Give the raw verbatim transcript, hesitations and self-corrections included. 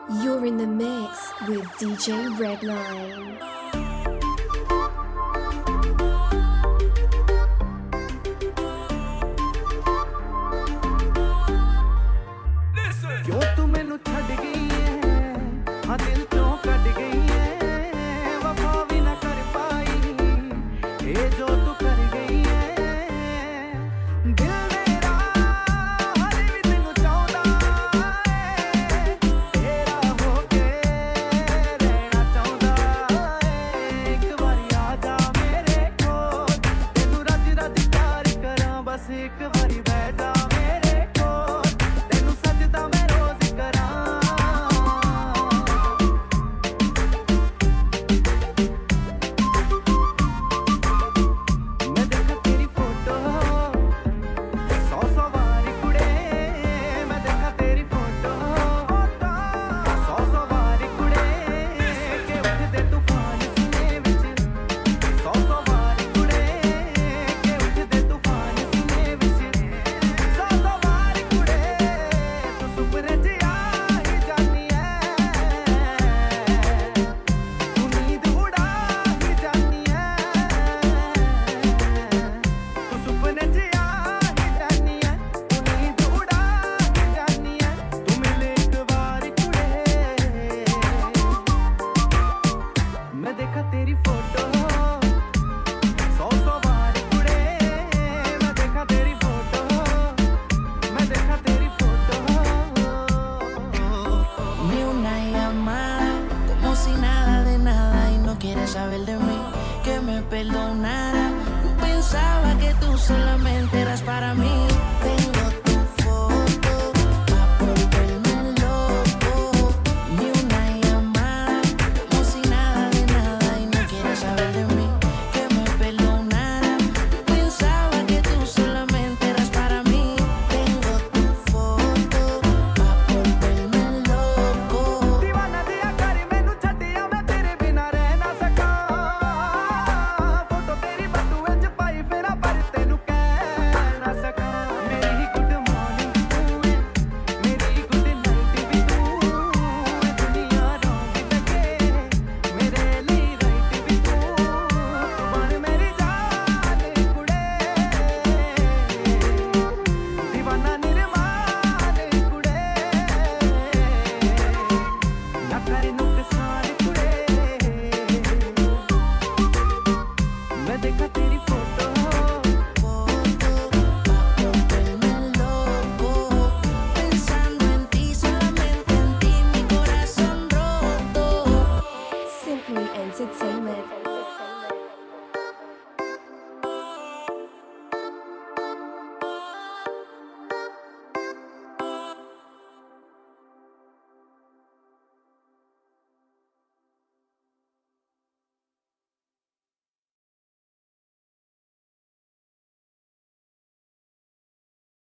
You're in the mix with D J Redline. क्यों तू मैनू छड़ गई है, हाँ दिल चों कट गई है, वफा भी ना कर पाई, ये जो तू कर गई है। दिल मेरा हाले भी तेनू चाहता है, तेरा होके रहना चाहता है। एक बारी आ जा मेरे कोल, तेनू रज रज प्यार करा, बस एक बारी बैठ जा